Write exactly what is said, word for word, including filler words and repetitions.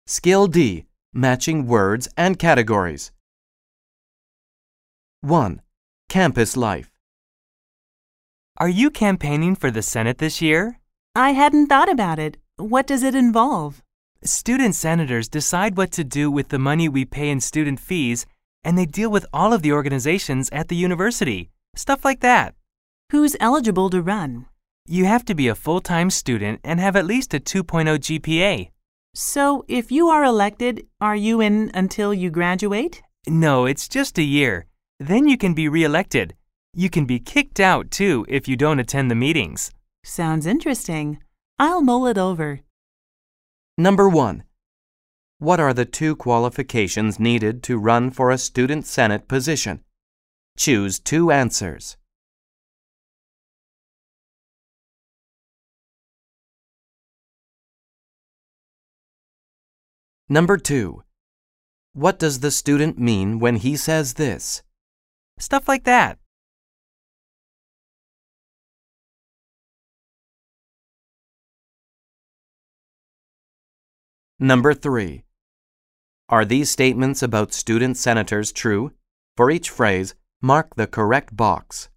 Skill D. Matching words and categories. one. Campus life. Are you campaigning for the Senate this year? I hadn't thought about it. What does it involve? Student senators decide what to do with the money we pay in student fees, and they deal with all of the organizations at the university. Stuff like that. Who's eligible to run? You have to be a full-time student and have at least a two point oh G P A. So, if you are elected, are you in until you graduate? No, it's just a year. Then you can be re-elected. You can be kicked out, too, if you don't attend the meetings. Sounds interesting. I'll mull it over. Number one. What are the two qualifications needed to run for a student senate position? Choose two answers. Number two. What does the student mean when he says this? Stuff like that. Number three. Are these statements about student senators true? For each phrase, mark the correct box.